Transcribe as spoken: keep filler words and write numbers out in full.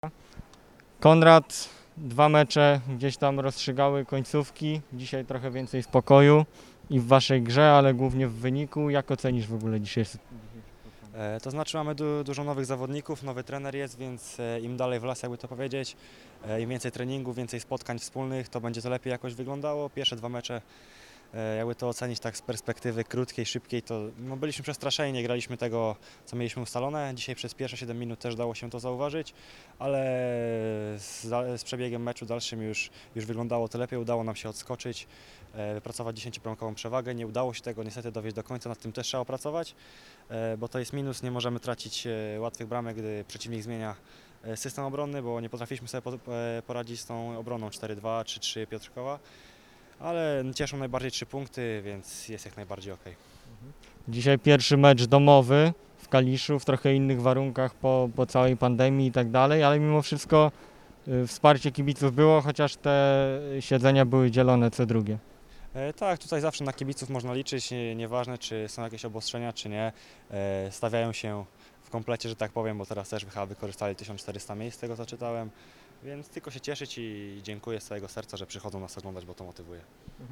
Konrad, dwa mecze gdzieś tam rozstrzygały końcówki, dzisiaj trochę więcej spokoju i w waszej grze, ale głównie w wyniku. Jak ocenisz w ogóle dzisiejszy? E, To znaczy mamy du dużo nowych zawodników, nowy trener jest, więc e, im dalej w las, jakby to powiedzieć, e, im więcej treningów, więcej spotkań wspólnych, to będzie to lepiej jakoś wyglądało. Pierwsze dwa mecze, e, jakby to ocenić tak z perspektywy krótkiej, szybkiej, to no, byliśmy przestraszeni, nie graliśmy tego, co mieliśmy ustalone. Dzisiaj przez pierwsze siedem minut też dało się to zauważyć, ale z, z przebiegiem meczu dalszym już, już wyglądało to lepiej, udało nam się odskoczyć, e, wypracować dziesięciobramkową przewagę. Nie udało się tego niestety dowieść do końca, nad tym też trzeba opracować, e, bo to jest minus, nie możemy tracić e, łatwych bramek, gdy przeciwnik zmienia e, system obronny, bo nie potrafiliśmy sobie po- e, poradzić z tą obroną cztery dwa, trzy trzy Piotrkowa, ale cieszą najbardziej trzy punkty, więc jest jak najbardziej ok. Dzisiaj pierwszy mecz domowy w Kaliszu, w trochę innych warunkach po, po całej pandemii i tak dalej, ale mimo wszystko y, wsparcie kibiców było, chociaż te siedzenia były dzielone co drugie. E, Tak, tutaj zawsze na kibiców można liczyć, nie- nieważne czy są jakieś obostrzenia, czy nie. E, Stawiają się w komplecie, że tak powiem, bo teraz też chyba wykorzystali tysiąc czterysta miejsc, z tego co czytałem, więc tylko się cieszyć i dziękuję z całego serca, że przychodzą nas oglądać, bo to motywuje.